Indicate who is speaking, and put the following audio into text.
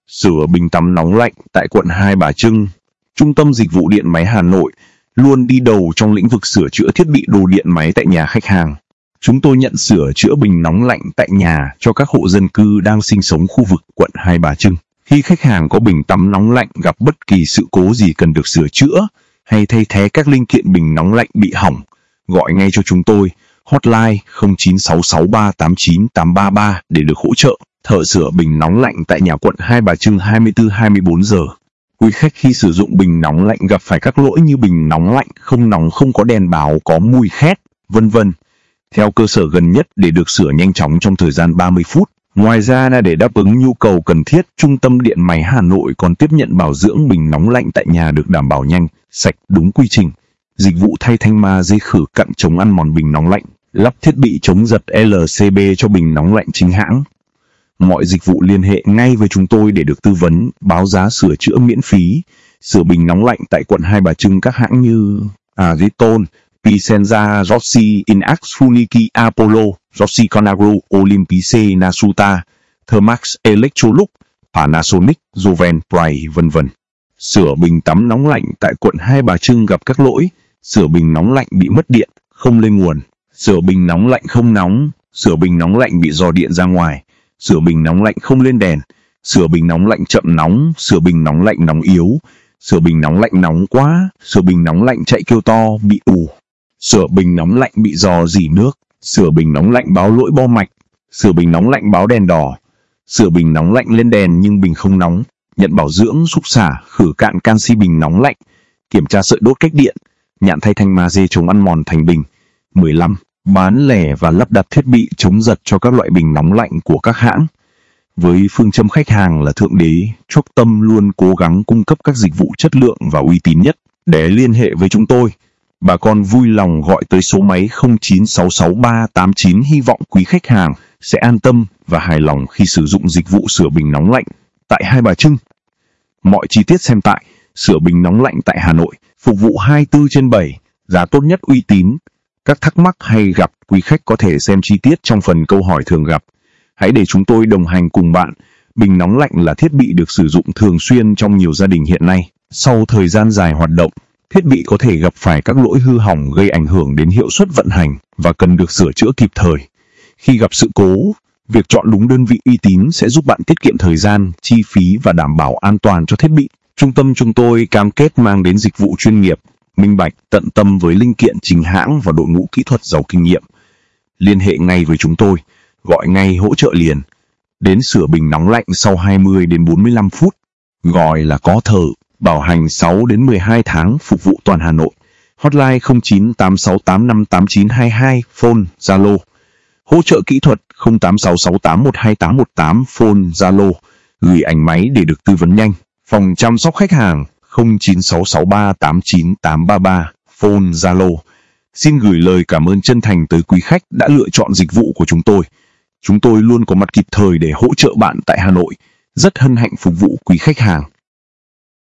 Speaker 1: Sửa bình tắm nóng lạnh tại quận Hai Bà Trưng. Trung tâm Dịch vụ Điện máy Hà Nội luôn đi đầu trong lĩnh vực sửa chữa thiết bị đồ điện máy tại nhà khách hàng. Chúng tôi nhận sửa chữa bình nóng lạnh tại nhà cho các hộ dân cư đang sinh sống khu vực quận Hai Bà Trưng. Khi khách hàng có bình tắm nóng lạnh gặp bất kỳ sự cố gì cần được sửa chữa hay thay thế các linh kiện bình nóng lạnh bị hỏng, gọi ngay cho chúng tôi, hotline 0966389833 để được hỗ trợ. Thợ sửa bình nóng lạnh tại nhà quận Hai Bà Trưng 24/24 giờ. Quý khách khi sử dụng bình nóng lạnh gặp phải các lỗi như bình nóng lạnh không nóng, không có đèn báo, có mùi khét, vân vân. Theo cơ sở gần nhất để được sửa nhanh chóng trong thời gian 30 phút. Ngoài ra, để đáp ứng nhu cầu cần thiết, Trung tâm Điện máy Hà Nội còn tiếp nhận bảo dưỡng bình nóng lạnh tại nhà được đảm bảo nhanh, sạch, đúng quy trình. Dịch vụ thay thanh magie khử cặn chống ăn mòn bình nóng lạnh, lắp thiết bị chống giật LCB cho bình nóng lạnh chính hãng. Mọi dịch vụ liên hệ ngay với chúng tôi để được tư vấn, báo giá sửa chữa miễn phí. Sửa bình nóng lạnh tại quận Hai Bà Trưng các hãng như Ariton, Pisenza, Rossi, Inax, Funiki, Apollo, Rossi Conagro, Olympice, Nasuta, Thermax, Electrolux, Panasonic, Joven, Pride, vân vân. Sửa bình tắm nóng lạnh tại quận Hai Bà Trưng gặp các lỗi: sửa bình nóng lạnh bị mất điện, không lên nguồn, sửa bình nóng lạnh không nóng, sửa bình nóng lạnh bị dò điện ra ngoài, sửa bình nóng lạnh không lên đèn, sửa bình nóng lạnh chậm nóng, sửa bình nóng lạnh nóng yếu, sửa bình nóng lạnh nóng quá, sửa bình nóng lạnh chạy kêu to, bị ù, sửa bình nóng lạnh bị rò rỉ nước, sửa bình nóng lạnh báo lỗi bo mạch, sửa bình nóng lạnh báo đèn đỏ, sửa bình nóng lạnh lên đèn nhưng bình không nóng, nhận bảo dưỡng, xúc xả, khử cạn canxi bình nóng lạnh, kiểm tra sợi đốt cách điện, nhãn thay thanh magie chống ăn mòn thành bình. 15. Bán lẻ và lắp đặt thiết bị chống giật cho các loại bình nóng lạnh của các hãng. Với phương châm khách hàng là thượng đế, Chốc Tâm luôn cố gắng cung cấp các dịch vụ chất lượng và uy tín nhất. Để liên hệ với chúng tôi, bà con vui lòng gọi tới số máy 0966389. Hy vọng quý khách hàng sẽ an tâm và hài lòng khi sử dụng dịch vụ sửa bình nóng lạnh tại Hai Bà Trưng. Mọi chi tiết xem tại Sửa bình nóng lạnh tại Hà Nội, phục vụ 24/7, giá tốt nhất, uy tín. Các thắc mắc hay gặp, quý khách có thể xem chi tiết trong phần câu hỏi thường gặp. Hãy để chúng tôi đồng hành cùng bạn. Bình nóng lạnh là thiết bị được sử dụng thường xuyên trong nhiều gia đình hiện nay. Sau thời gian dài hoạt động, thiết bị có thể gặp phải các lỗi hư hỏng gây ảnh hưởng đến hiệu suất vận hành và cần được sửa chữa kịp thời. Khi gặp sự cố, việc chọn đúng đơn vị uy tín sẽ giúp bạn tiết kiệm thời gian, chi phí và đảm bảo an toàn cho thiết bị. Trung tâm chúng tôi cam kết mang đến dịch vụ chuyên nghiệp, minh bạch, tận tâm với linh kiện chính hãng và đội ngũ kỹ thuật giàu kinh nghiệm. Liên hệ ngay với chúng tôi, gọi ngay hỗ trợ liền. Đến sửa bình nóng lạnh sau 20 đến 45 phút. Gọi là có thợ, bảo hành 6 đến 12 tháng, phục vụ toàn Hà Nội. Hotline 0986858922, phone Zalo. Hỗ trợ kỹ thuật 0866812818, phone Zalo. Gửi ảnh máy để được tư vấn nhanh. Phòng chăm sóc khách hàng 0966389833, phone Zalo. Xin gửi lời cảm ơn chân thành tới quý khách đã lựa chọn dịch vụ của chúng tôi. Chúng tôi luôn có mặt kịp thời để hỗ trợ bạn tại Hà Nội. Rất hân hạnh phục vụ quý khách hàng.